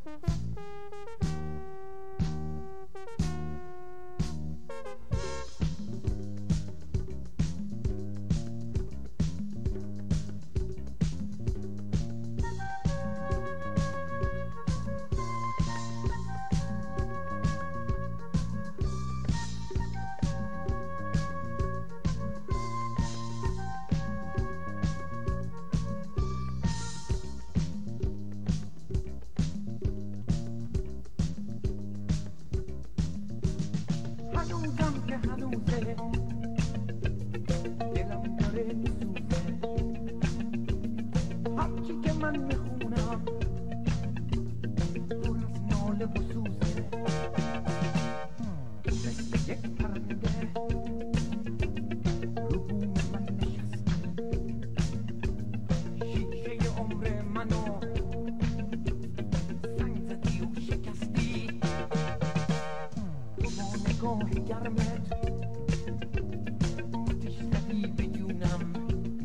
هنوزم که هنوزه دلم داره میسوزه، هرچی که من میخونم پر از ناله و سوزه. مثل یک پرنده رو بوم من نشستی، شیشه عمر منو سنگ زدی و شکستی. تو با نگاه گرمت آتش زدی به جونم،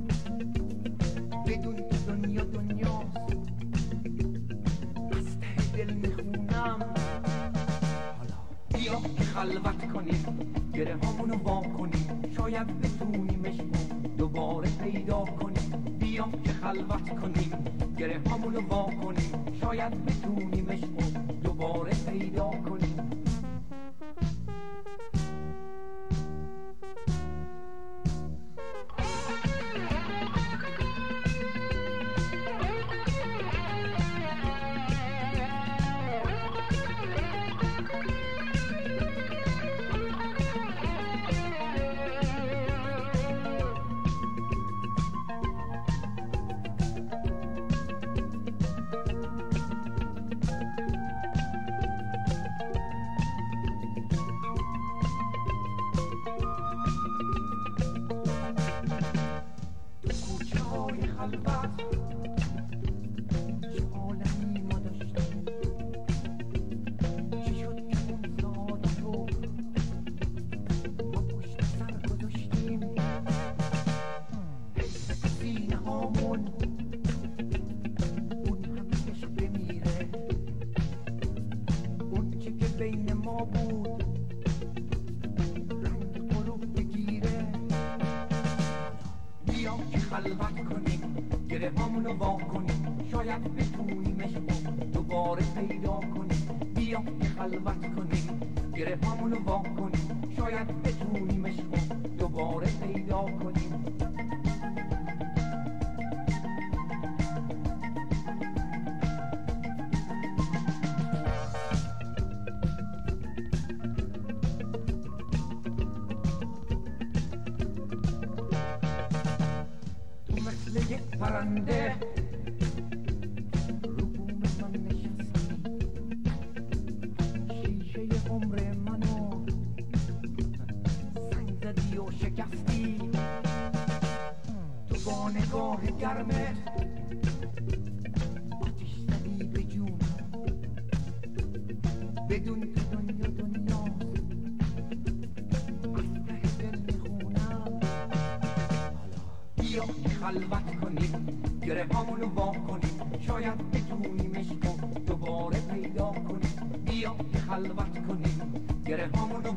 بدون که دنیا دنیاست از ته دل میخونم. حالا بیا که خلوت کنیم، گره هامونو وا کنیم، شاید بتونیمش دوباره پیدا کنیم. بیا که خلوت کنیم، گره هامونو وا کنیم، شاید بتونیمش دوباره پیدا کنیم. خلوت چه عالمی ما داشتیم، چی شد که اون ساعت رو ما پشت سر گذاشتیم. حس سینه هامون اون همیش بمیره، اون چه که بین ما بود رنگ غروب بگیره. بیا که خلوت کنیم، گره هامونو وا کنیم، شاید بتونیمش دوباره پیدا کنیم. بیا که خلوت کنیم، گره هامونو وا کنیم، شاید بتونیمش دوباره پیدا کنیم. مثل یک پرنده رو بوم من نشستی، شیشه عمر منو سنگ زدی و شکستی. تو با نگاه گرمت آتش زدی به جونم، بدون که دنیا دنیاست از ته دل میخونم. بیا که خلوت کنیم، گره هامونو وا کنیم، شاید بتونیمش دوباره پیدا کنیم. بیا که خلوت کنیم، گره هامونو